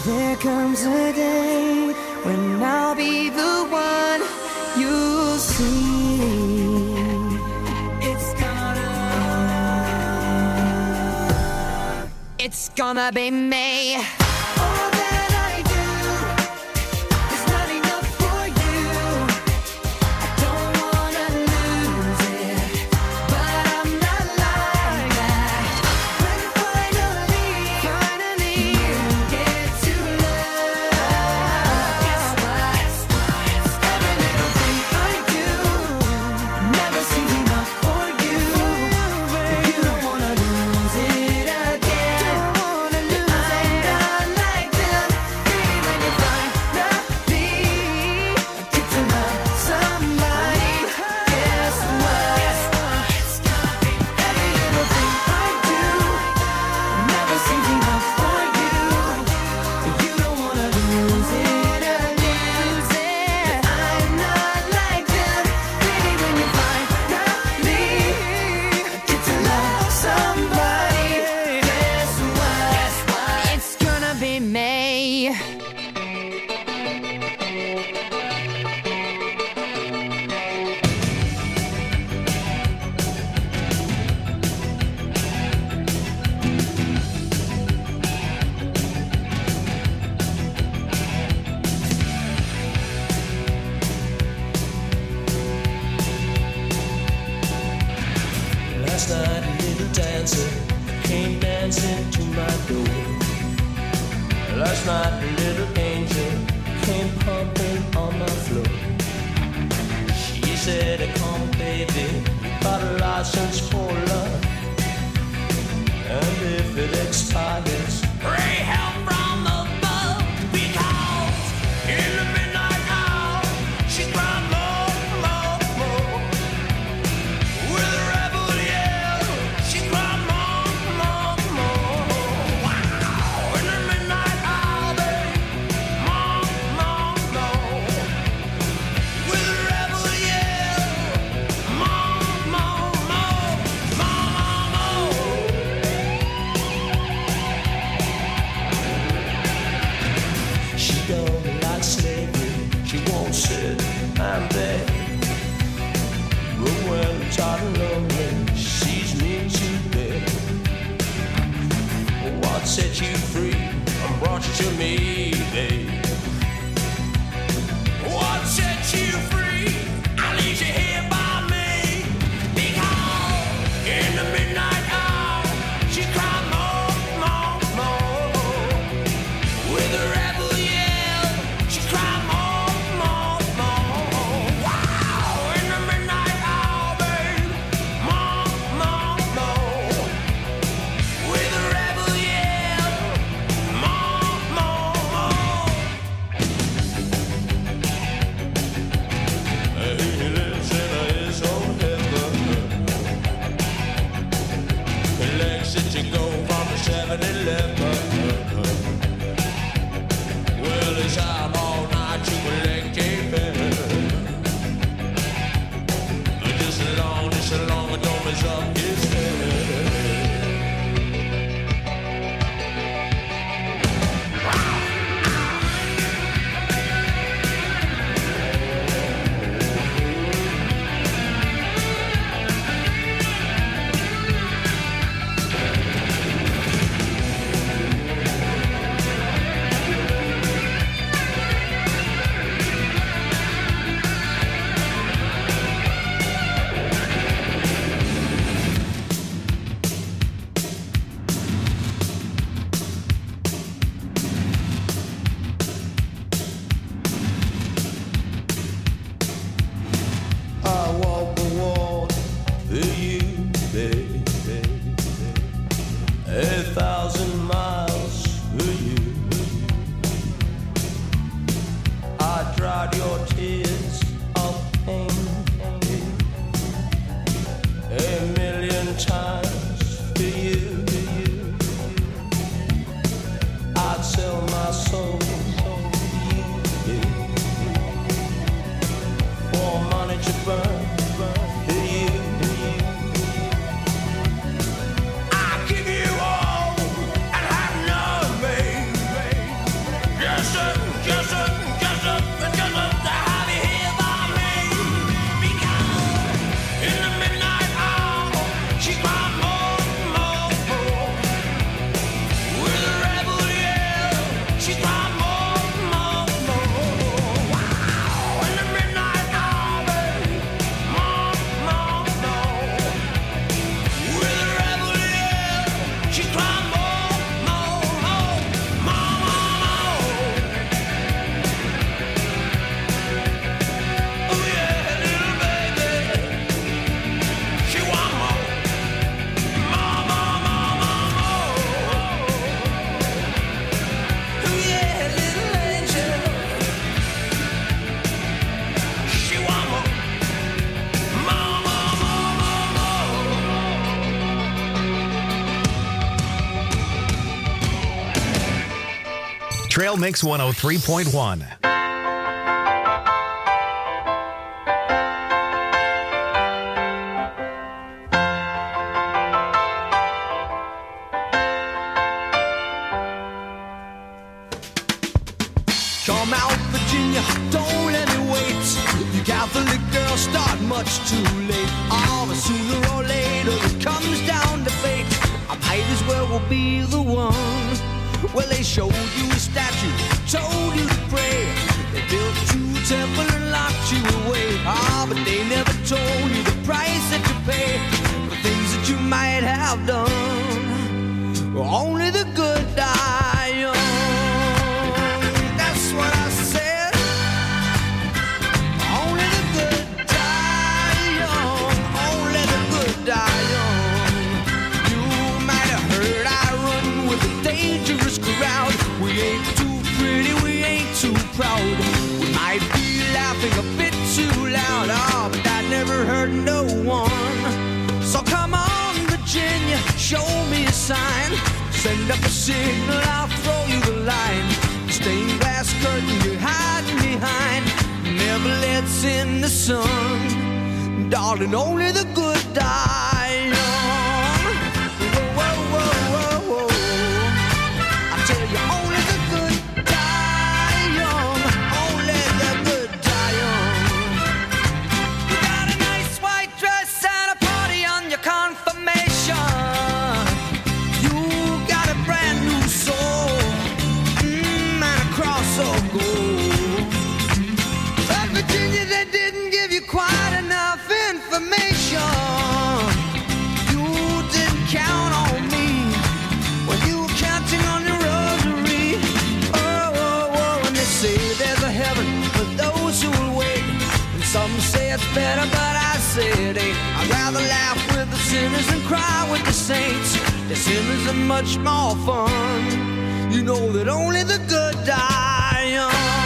There comes a day when I'll be the one you'll see. It's gonna be me. All that I do is not enough for you. I don't wanna lose it, but I'm not like that. When finally you get to love, guess what? Every little thing I do never seems enough for you. You don't wanna lose it again. Last night a little dancer came dancing to my door. Last night a little angel came pumping on my floor. She said, come baby, got a license for love, and if it expires, pray help from above, because in the midnight hour she cried more, more, more. With a rebel yell, she cried more, more, more. Wow! In the midnight hour, babe, more, more, more. With a rebel yell, more, more, more, more, more. She don't like slavery, she won't sit and beg. But when I'm tired and lonely, she sees me to bed. What set you free and brought you to me, babe? What set you free? I leave you here by me. Because in the midnight hour, she cried more, more, more. With a rebel yell, she cried more, more, more. Wow! In the midnight hour, babe, more, more, more. With a rebel yell, more, more, more. He lives in his own heaven. He likes it to go from the 7-Eleven. Well, he's out all night to collect a fare. Just as long as don't mess up his head. I walk the wall for you, baby. 1,000 miles for you. I dried your tears of pain 1,000,000 times for you. I'd sell my soul for you, for money to burn for you. I give you all and have none, baby. Trail Mix 103.1. Come out, Virginia, don't let it wait. You Catholic girls start much too late. Oh, but sooner or later it comes down to fate. I might as well will be the one. Well, they showed you a statue, told you to pray. They built you a temple and locked you away. Ah, but they never told you the price that you pay for things that you might have done. Only the good die young. That's what I said. Only the good die young. Only the good die young. You might have heard I run with a dangerous crowd. We ain't too pretty, we ain't too proud. We might be laughing a bit too loud. Oh, but I never hurt no one. So come on, Virginia, show me a sign. Send up a signal, I'll throw you the line. Stained glass curtain you're hiding behind never lets in the sun. Darling, only the good die young. Whoa, whoa, whoa, whoa, whoa. I tell you, only the good die young. Only the good die young. You got a nice white dress and a party on your confirmation. You got a brand new soul. So gold. But Virginia, they didn't give you quite enough information. You didn't count on me when you were counting on your rosary. Oh, oh, oh, and they say there's a heaven for those who will wait. And some say it's better, but I say it ain't. I'd rather laugh with the sinners than cry with the saints. The sinners are much more fun. You know that only the good die young.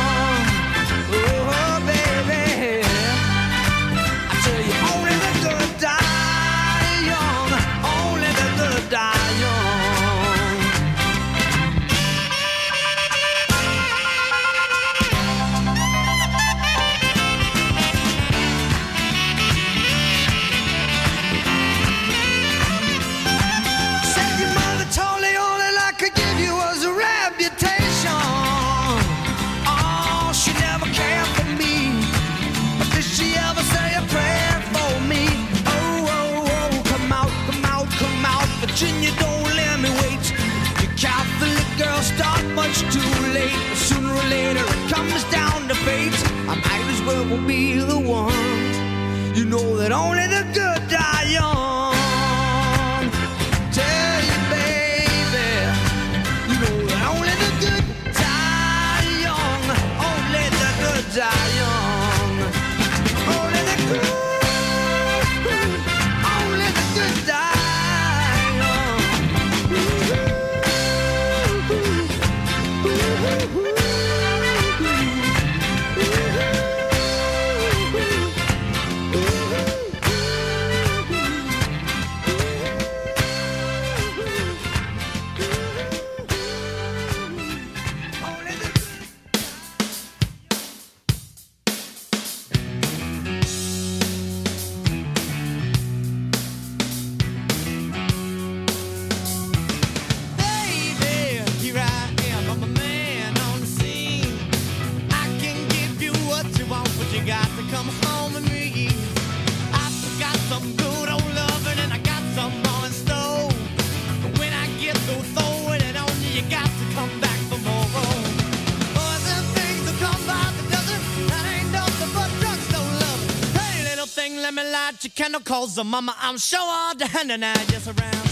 Oh, baby, I tell you, only the good die young. Only the good die young. Said your mother told me all that I could give you was a reputation. Oh, she never cared for me. But did she ever say a prayer for me? Oh, oh, oh, come out, come out, come out. Virginia, don't let me wait. You Catholic girls start much too late. Sooner or later it comes down to fate. I might as well be the one. You know that only the good die young. Tell you, baby, you know that only the good die young. Only the good die young. Only the good, only the good die young. Let me light your candle, cause mama, I'm sure all the hand and I just around.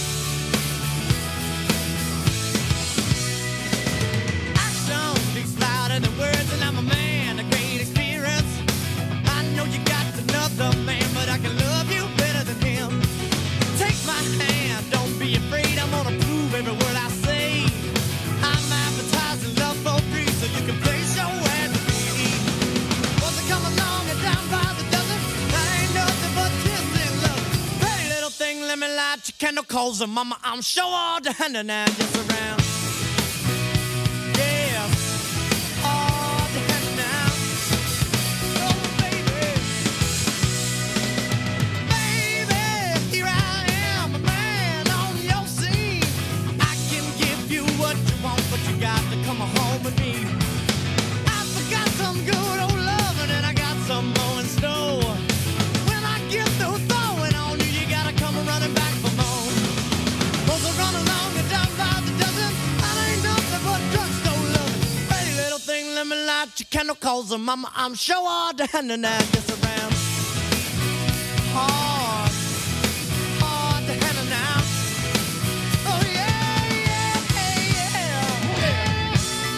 Action speaks louder than words, and I'm a man, a great experience. I know you got another man, but I can love you better than him. Take my hand, don't be afraid, I'm gonna prove every word I say. I'm advertising love for free, so you can place your ad to me. Once I come along and down by the dozen, that ain't nothing but kissing love. Pretty little thing, let me light your candle, cause mama, I'm sure all the hand and I just around. Yeah. with me. I forgot some good old loving and I got some more in store. When I get through throwing on you, you gotta come running back for more. Most will run along and down by the dozen. That ain't nothing but drugstore loving. Pretty little thing, let me light your candle, cause mama, I'm sure hard to handle now. Just around hard to handle now. Oh yeah, yeah, yeah.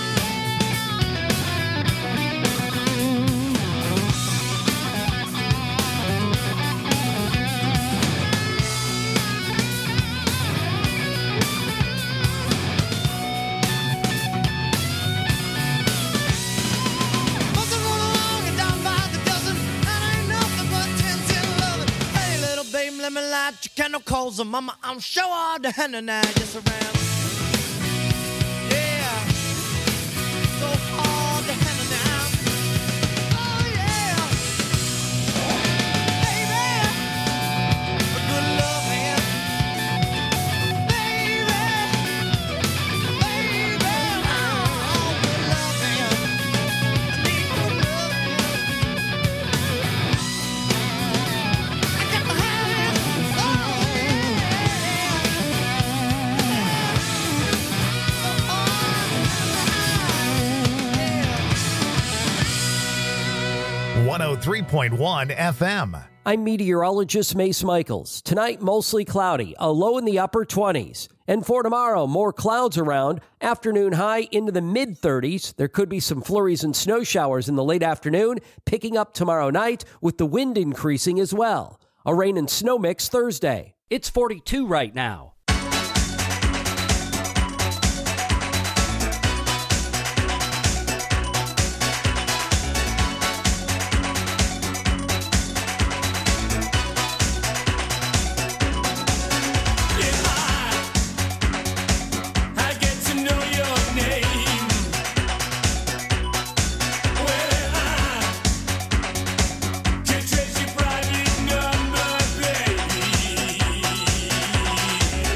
'cause mama, I'm sure hard to handle now. Just around. Yeah. So hard to handle now. Oh, yeah. Baby. A good love hand. Baby. Baby. Oh, good love hand. I need good love hand. I got to have it. Oh, yeah. 103.1 FM. I'm meteorologist Mace Michaels. Tonight, mostly cloudy, a low in the upper 20s. And for tomorrow, more clouds around, afternoon high into the mid-30s. There could be some flurries and snow showers in the late afternoon, picking up tomorrow night with the wind increasing as well. A rain and snow mix Thursday. It's 42 right now. Trace your private number, baby.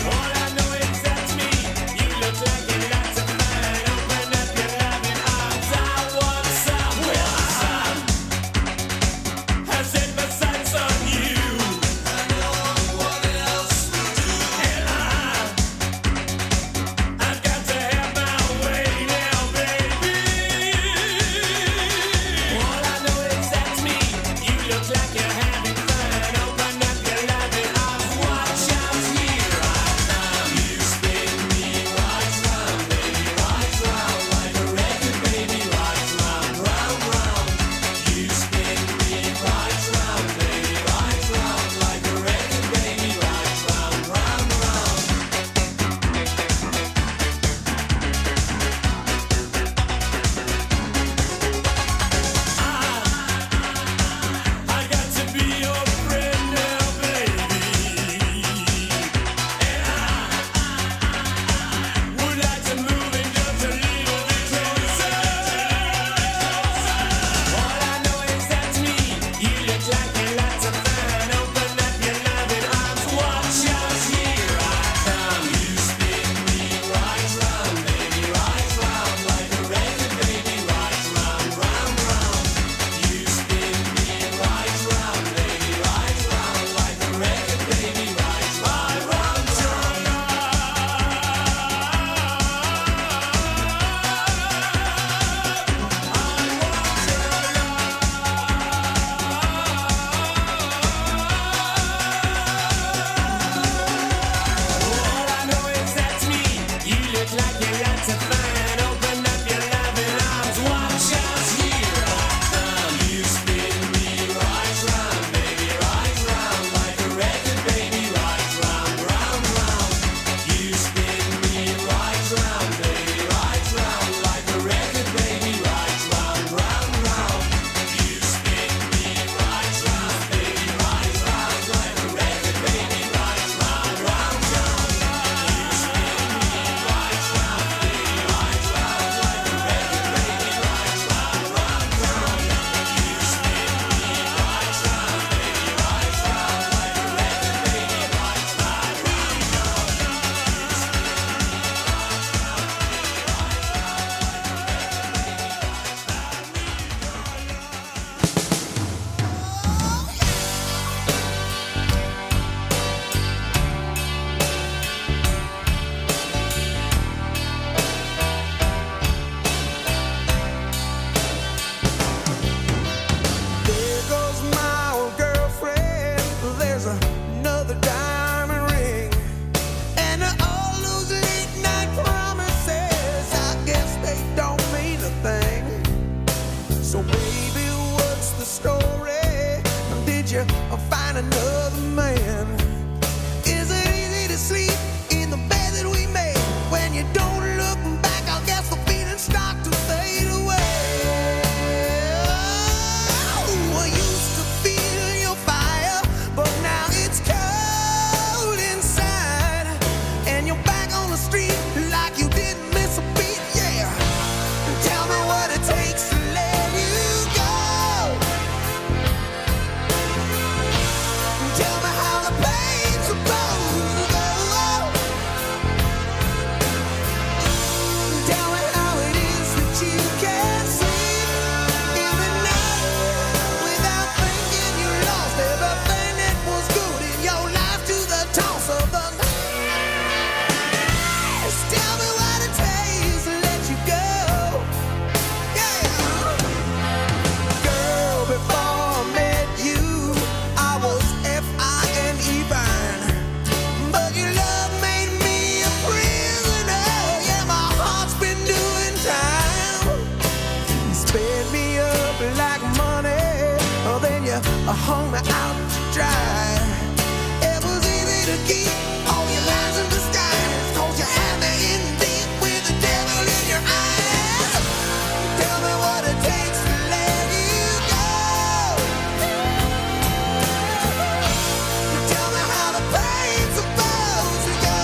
you find another man. Is it easy to sleep in the bed that we made? When you don't look back, I guess the feelings start to fade away. I used to feel your fire, but now it's cold inside. And you're back on the street like you didn't miss a beat, yeah. Tell me what it takes to let you go. Tell me how the pain's supposed to go. Tell me how it is that you can't sleep in the night without thinking you lost everything that was good in your life to the toss of the night. Tell me what it takes to let you go. Yeah. Girl, before I met you, I was F-I-N-E fine. But your love made me a prisoner. Yeah, my heart's been doing time. You sped me up like money, then you hung me out to dry. It was easy to keep all your lies in disguise, 'cause you had me in deep with the devil in your eyes. Tell me what it takes to let you go. Tell me how the pain's supposed to go.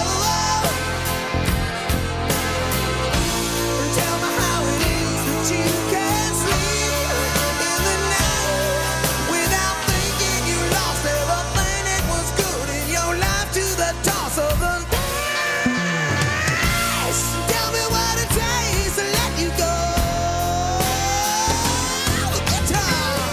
Tell me how it is that you can't sleep in the night without thinking you lost everything that was good in your life to the toss of the dice. Tell me what it takes to let you go. Good time.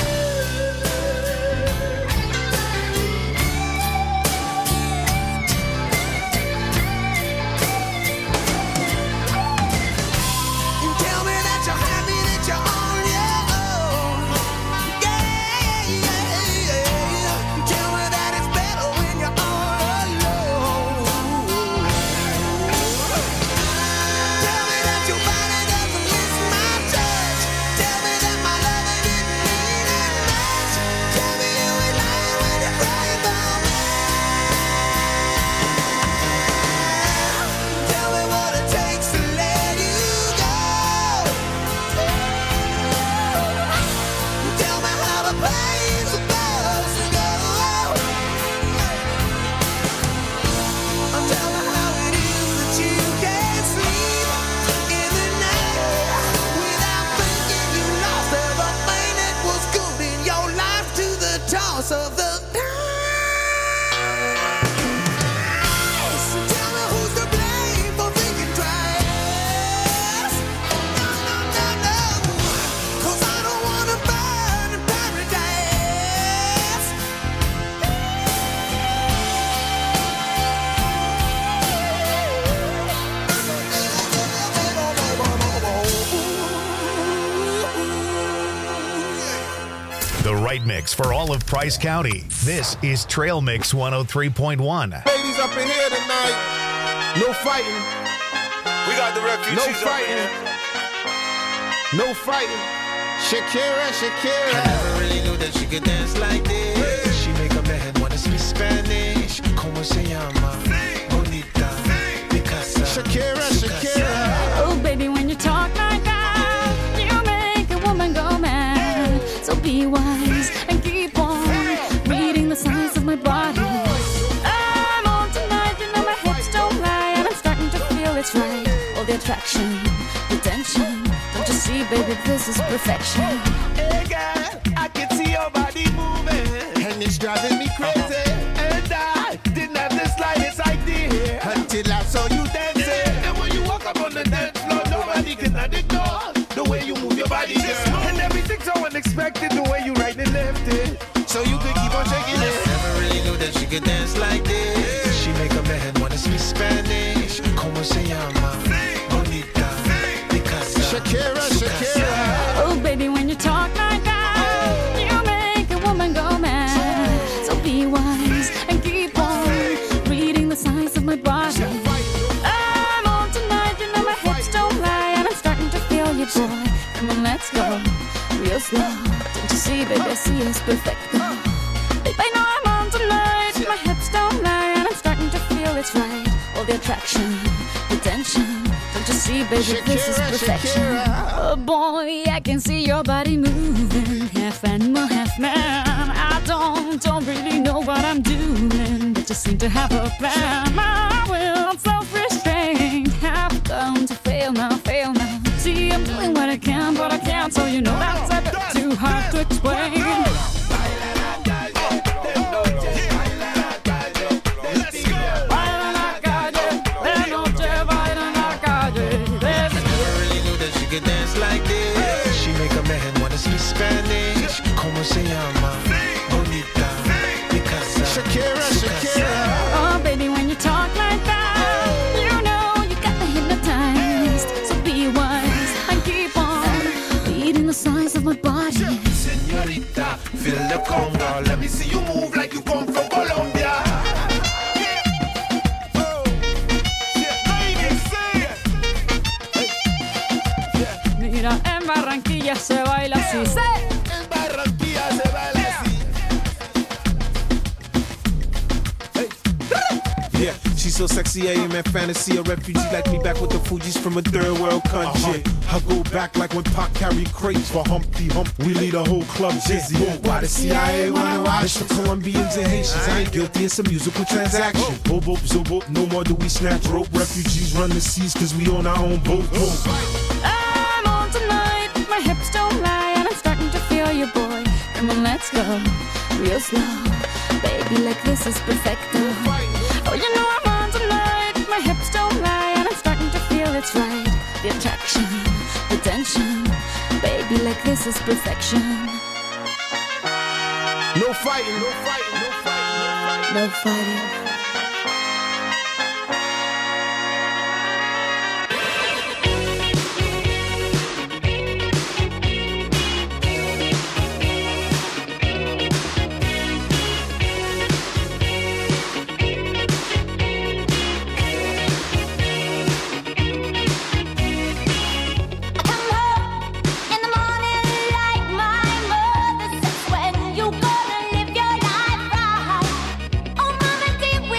Tell me that you're happy, that you're on your own. Yeah, yeah, yeah. Tell me that it's better when you're all alone. Tell me that your body doesn't miss my touch. Tell me that my love didn't mean that much. Tell me you ain't lying when you're crying about me. Tell me what it takes to let you go. Tell me how the pain's supposed to go. Tell me how it is that you can't sleep in the night without thinking you lost everything that was good in your life to the toss of the dice. Tell me who's to blame for thinking twice. No, no, no, no, 'cause I don't wanna burn in paradise. The right mix for all of Price County. This is Trail Mix 103.1. Ladies up in here tonight. No fighting. We got the refugees No up in fighting. here. No fighting. Shakira, Shakira. I never really knew that she could dance like this. She make a man wanna speak Spanish. Como se llama? Bonita. Picasa. Shakira, Shakira. Oh, baby, when you talk like that, you make a woman go mad. So be wise and keep on reading the signs of my body. I'm on tonight, you know my hips don't lie, and I'm starting to feel it's right. All the attraction, the tension. Don't you see, baby, this is perfection. Hey girl, I can see your body moving, and it's driving me crazy. And I didn't have the slightest idea until I saw you dancing. And when you walk up on the dance floor, nobody can ignore the way you move your body, girl. And everything's so unexpected, the way you right and left it, so you could keep on shaking it. Never really knew that she could dance like this. She make a man wanna speak Spanish. Como se llama? Bonita. Picasa. Shakira, Shakira. Oh, baby, when you talk like that, you make a woman go mad. So be wise and keep on reading the signs of my body. I'm on tonight, you know my hips don't lie, and I'm starting to feel you, boy. Come on, let's go real slow. Don't you see, baby, I see it's perfect. Babe, They know I'm on tonight. My hips don't lie, and I'm starting to feel it's right. All the attraction, the tension. Don't you see, baby, this is perfection. Oh boy, I can see your body moving, half animal, half man. I don't really know what I'm doing, but just seem to have a plan. My will, self-restraint, have come to fail now, fail now. See, I'm doing what I can, but I can't, so you know that's a bit too hard to explain. Dance like this. She make a man wanna speak Spanish. Como se llama? Bonita. Picasa. Shakira. Oh, baby, when you talk like that, you know you got me hypnotized. So be wise and keep on beating the size of my body. Señorita, feel the conga. Let me see you move like you come from Colombia. Mira, en Barranquilla se baila así. En Barranquilla se baila así. Yeah, she's so sexy, I am in fantasy. A refugee like me back with the Fugees from a third world country. I go back like when Pac carried crates for Humpty Hump. We lead a whole club dizzy. Why the CIA wanna watch? It's the Colombians and Haitians. I ain't guilty, it's a musical transaction. Bobo, zobo, no more do we snatch rope. Refugees run the seas cause we own our own boat. I'm on tonight, my hips don't lie, and I'm starting to feel you, boy. Come on, let's go, real slow. Baby, like this is perfecto. Oh, you know I'm on tonight, my hips don't lie, and I'm starting to feel it's right. The attraction, the tension. Baby, like this is perfection. No fighting, no fighting, no fighting, no fighting. No fighting. You gonna live your life right. Oh, mama, dear,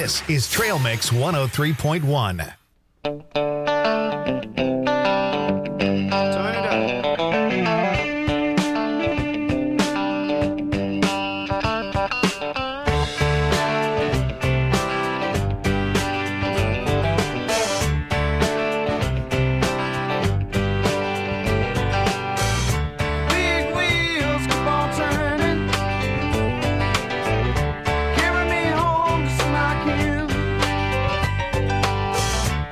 This is Trail Mix 103.1. Big wheels keep on turning, carry me home just like you.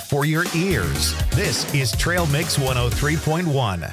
for your ears. This is Trail Mix 103.1.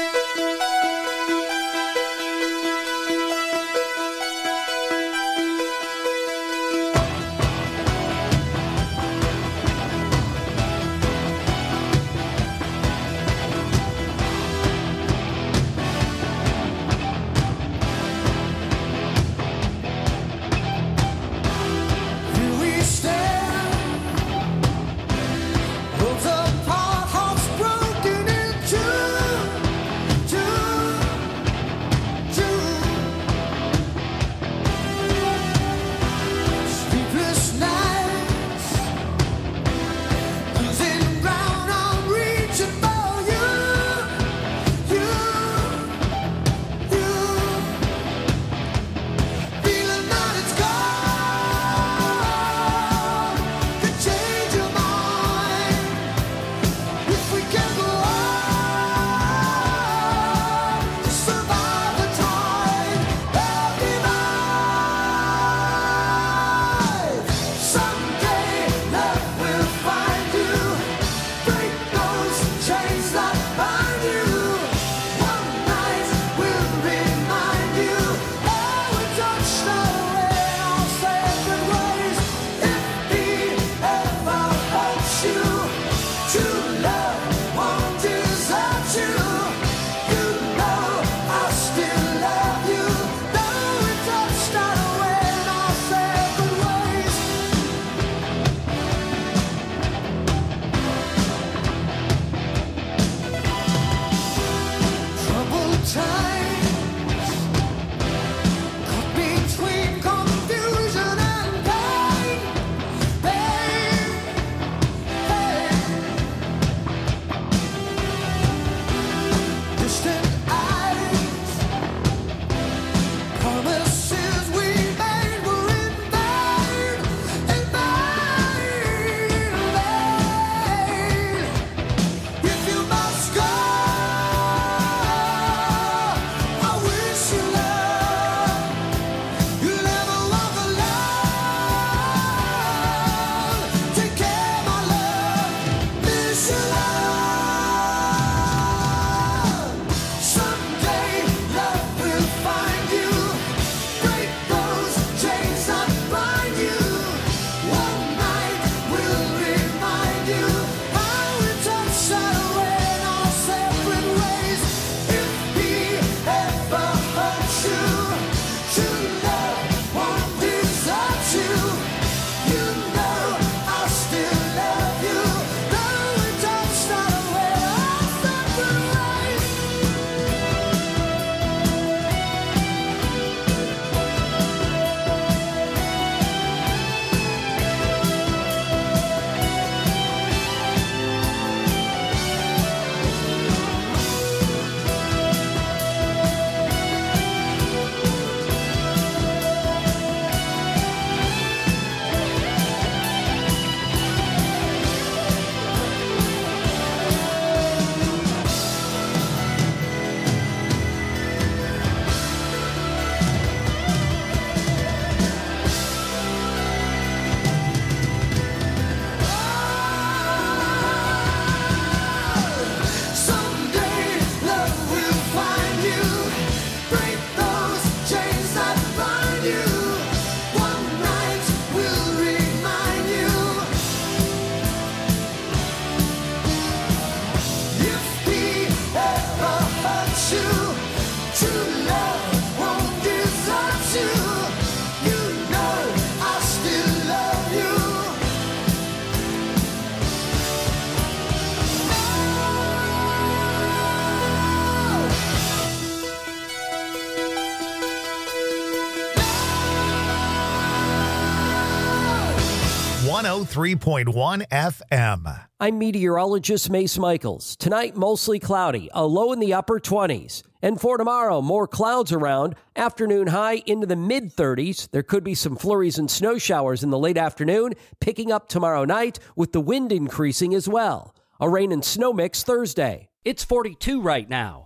.1 FM. I'm meteorologist Mace Michaels. Tonight, mostly cloudy, a low in the upper 20s. And for tomorrow, more clouds around, afternoon high into the mid-30s. There could be some flurries and snow showers in the late afternoon, picking up tomorrow night with the wind increasing as well. A rain and snow mix Thursday. It's 42 right now.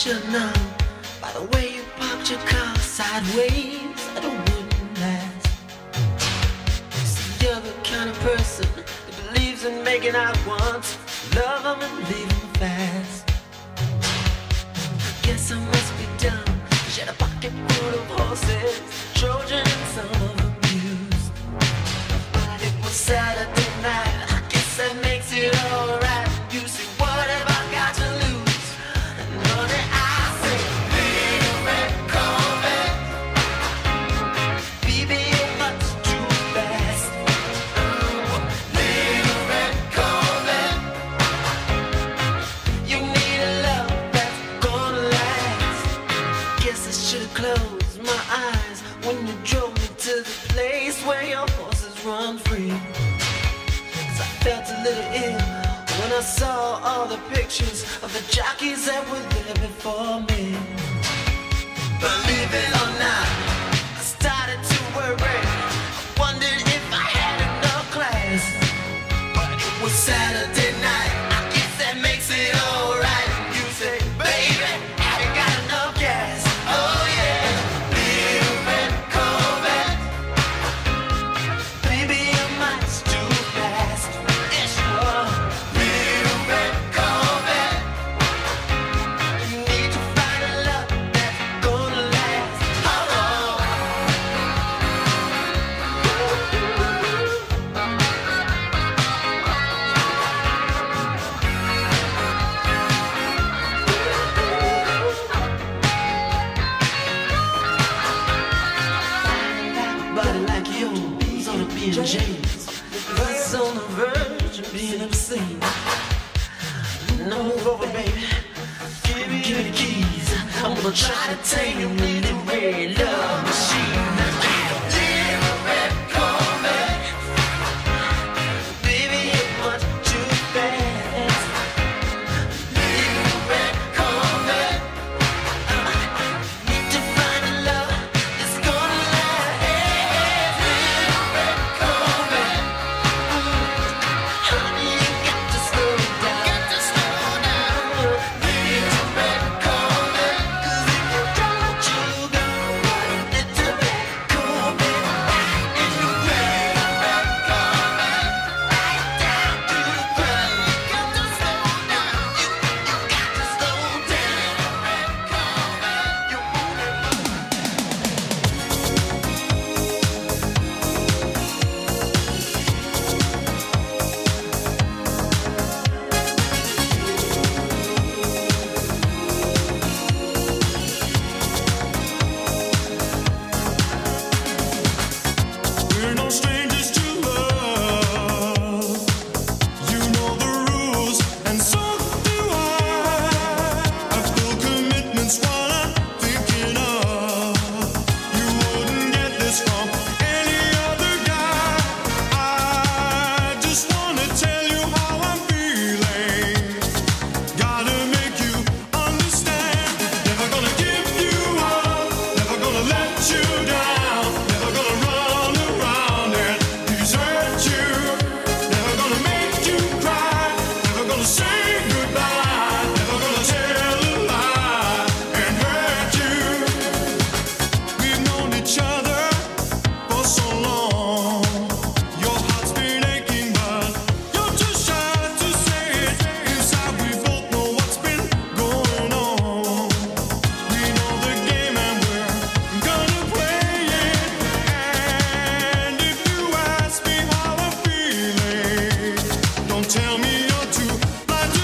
should know by the way you parked your car sideways that it wouldn't last. See, you're the kind of person that believes in making out once, love them and leave them fast. Guess I must be dumb. She had a pocket full of horses, Trojan and some of abused. But it was Saturday night, I guess that makes it alright. You see, what have I got to lose? And honey, I say, little red Corvette, baby, you're much too fast. Little red Corvette, you need a love that's gonna last. Guess I should've closed my eyes when you drove me to the place where your horses run free. 'Cause I felt a little ill when I saw all the pictures of the jockeys that were there before me. Believe it or not, I started to worry. I wondered if I had enough class. But it was Saturday night, I guess that makes it alright. You say, baby, have you got enough gas? Oh yeah, little red Corvette, baby, you're much too fast. Yes, you are. Little red Corvette, you need to find a love that's gonna last. Oh, body like yours on a B&J's, us on the verge of being obscene. No, move over, baby. Give me the keys. I'm gonna try to tame you in the red love machine. Little red Corvette, baby, you're much too fast. Little red Corvette, need to find a love that's gonna last. Little red Corvette, honey, you got to slow down. Little red Corvette, 'cause if you don't, you go. Little red Corvette, and you red Corvette, right down to the ground. You got to slow down. You got to slow down. Red Corvette, you want it more. We're no strangers to love. You know the rules, and so do I. I feel commitment's what I'm thinking of. You wouldn't get this from any other guy. I just wanna tell you how I'm feeling. Gotta make you understand. Never gonna give you up. Never gonna let you down. Never gonna run around and desert you. Never gonna make you cry. Never gonna say goodbye. Never gonna tell a lie and hurt you. We've known each other for so long. Your heart's been aching, but you're too shy to say it. Inside we both know what's been going on. We know the game and we're gonna play it. And if you ask me how I'm feeling, don't tell me you're too blind to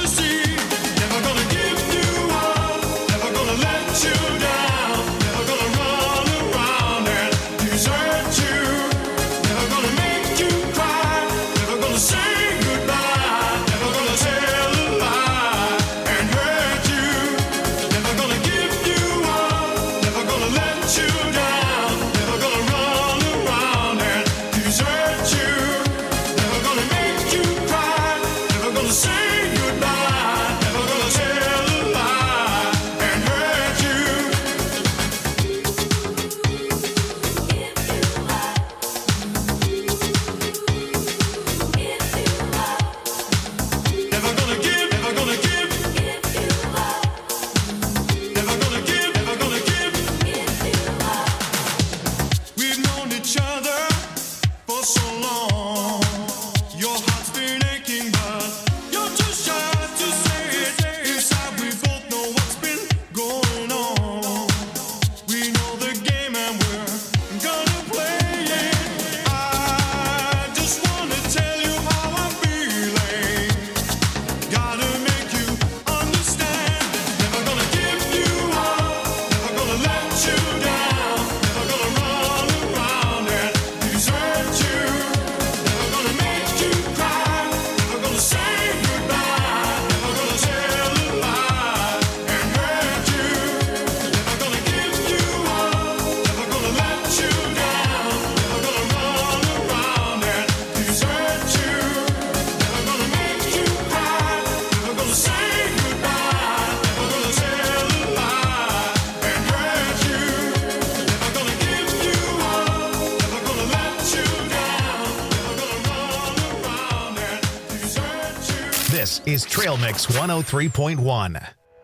is Trail Mix 103.1.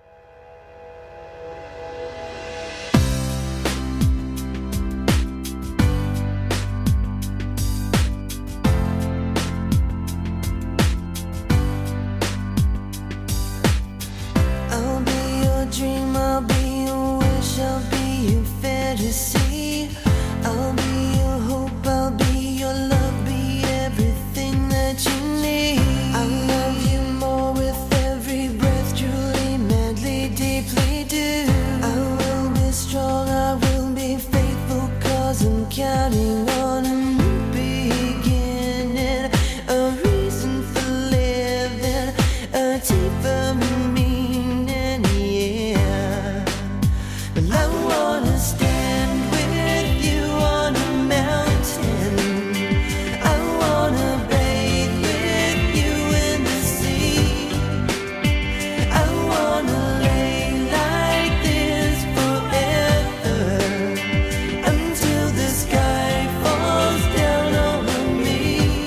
I'll be your dream, I'll be your wish, I'll be your fantasy. I'll be your hope, I'll be your love, be everything that you need. I love you more with every breath, truly, madly, deeply do. I will be strong, I will be faithful, 'cause I'm counting on a new beginning, a reason for living, a deeper meaning, yeah. Well, I wanna stand with you on a mountain. I wanna bathe with you in the sea. I wanna lay like this forever, until the sky falls down over me.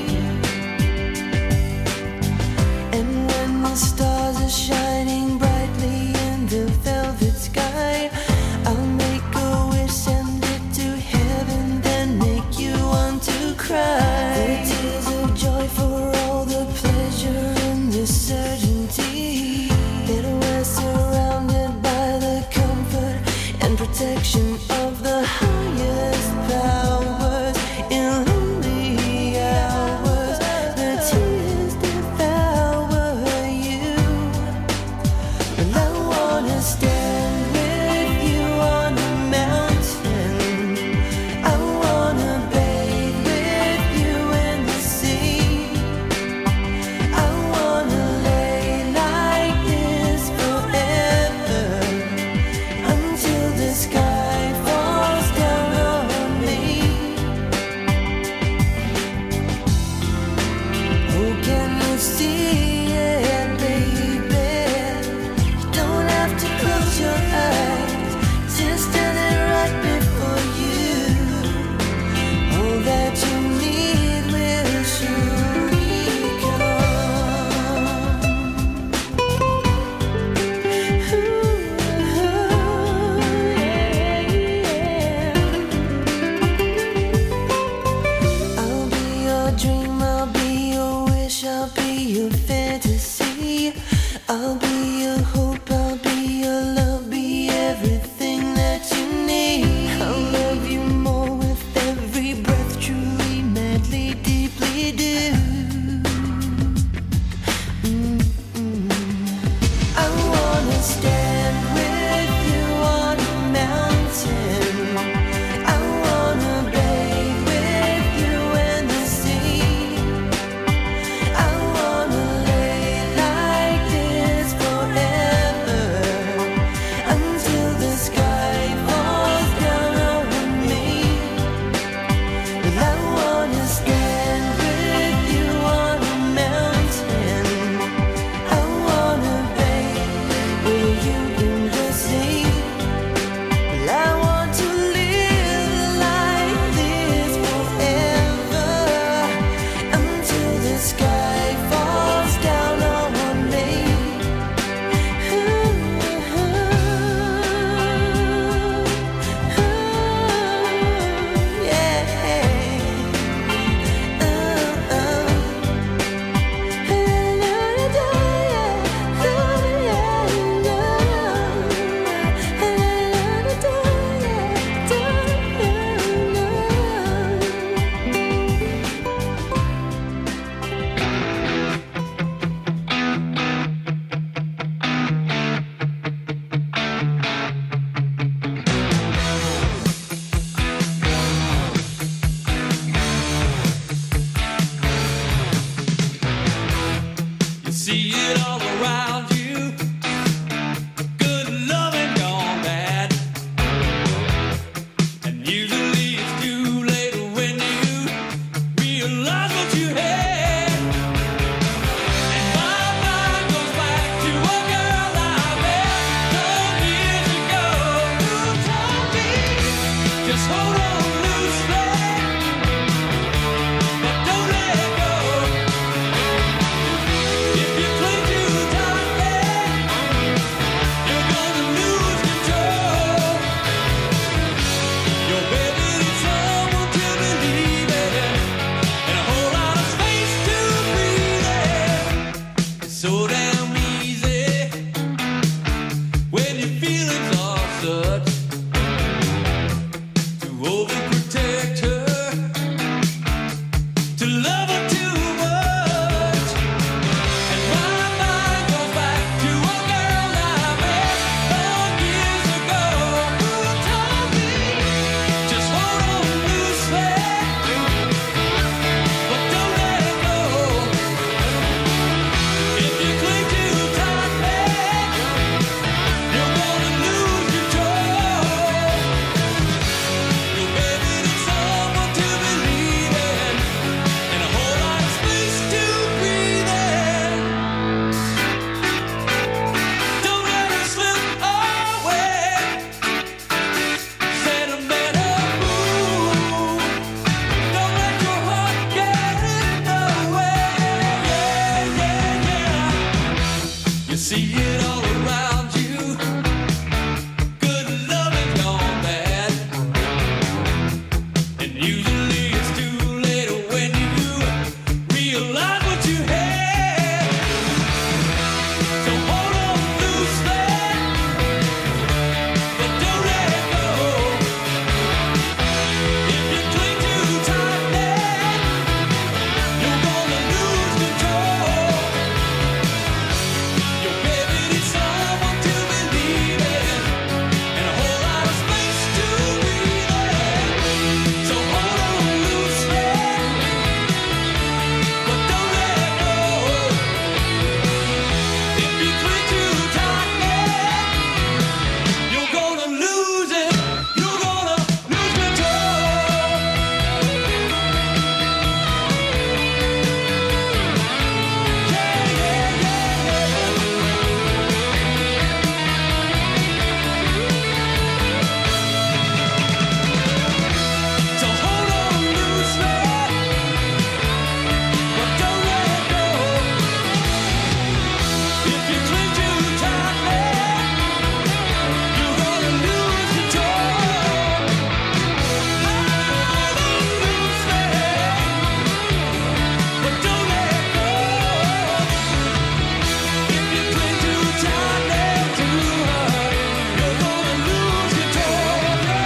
And when the stars are shining brightly in the velvet sky, I'll make a wish, send it to heaven, then make you want to cry. The tears of joy for all the pleasure and the certainty that we're surrounded by the comfort and protection of the highest powers. In lonely hours, the tears devour you. And I wanna stand with you on a mountain. I wanna bathe with you in the sea. I wanna lay like this forever, until the sky falls down on me. Oh, can you see it, baby? You don't have to close your eyes, just standing right before you. All that you need will surely come. I'll be your dream, I'll be your wish, I'll be your fantasy. I'll be your hope, I'll be your love, be everything that you need. I'll love you more with every breath, truly, madly, deeply do. I wanna stand with you on a mountain. I wanna bathe with you in the sea. I wanna lay like this forever, until the sky falls down over me. Well, I wanna stand with you on a mountain. I wanna bathe with you it all around you. Good loving gone bad, and usually it's too late when you realize what you had. So hold on loosely, but don't let it go. If you cling too tightly, you're gonna lose control. Your baby needs someone to believe in, and a whole lot of space to breathe in. So hold on loosely, but don't let go. If you cling too tightly, you're gonna lose it. You're gonna lose control. So hold on loosely, but don't let go. If you cling too tightly, you're gonna lose control. Hold on loosely, but don't let go. If you cling too tightly to her, you're gonna lose control.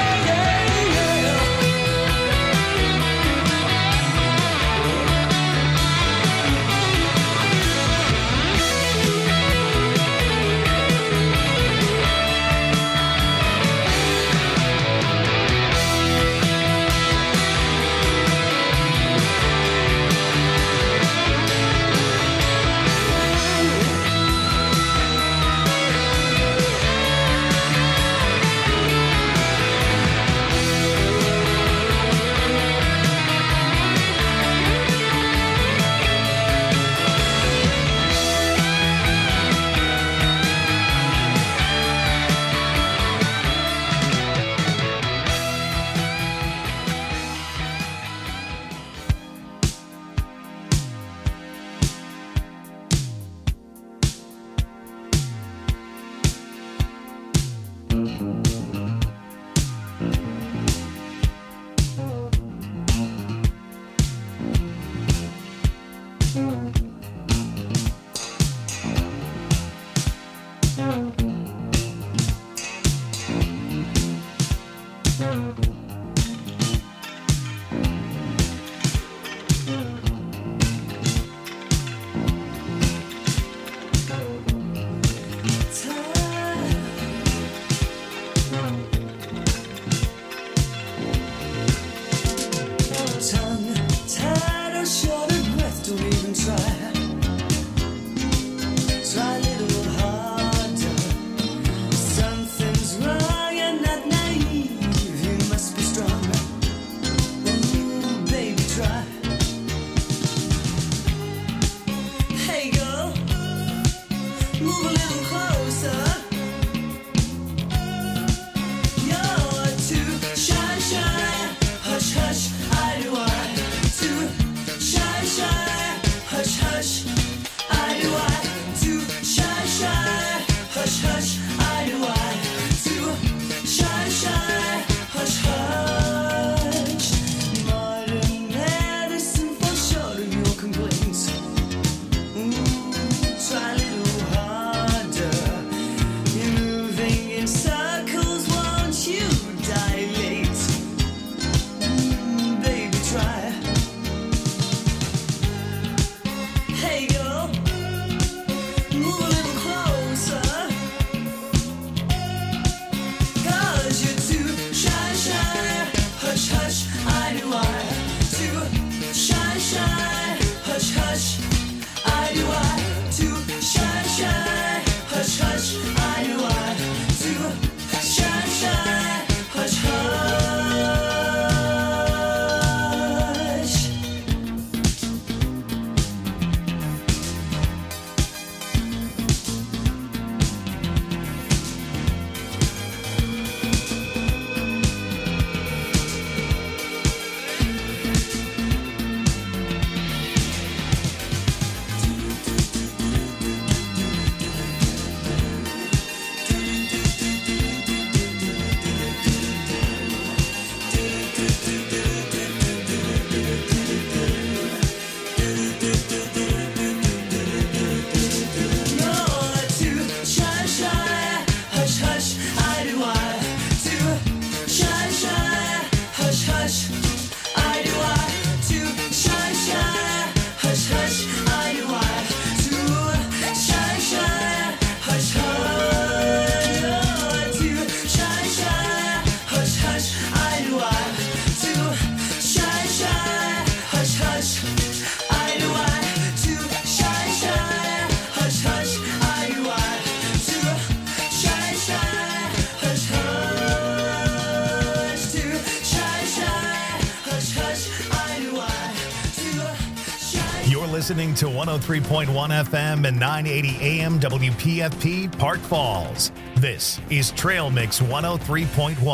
Tongue tied or short of breath, don't even try. Try a little harder. Something's wrong and not naive. You must be strong. Ooh, baby, try. Hey, girl, move a little closer. You're too shy, shy. Hush, hush, I do I. Too shy, shy. Hush, hush, I do I. Too shy, shy. Hush, hush, I do I. Too shy, shy. Hush, hush. Modern medicine for sure of your complaints. Ooh, try a little harder. listening to 103.1 FM and 980 AM WPFP Park Falls. This is Trail Mix 103.1.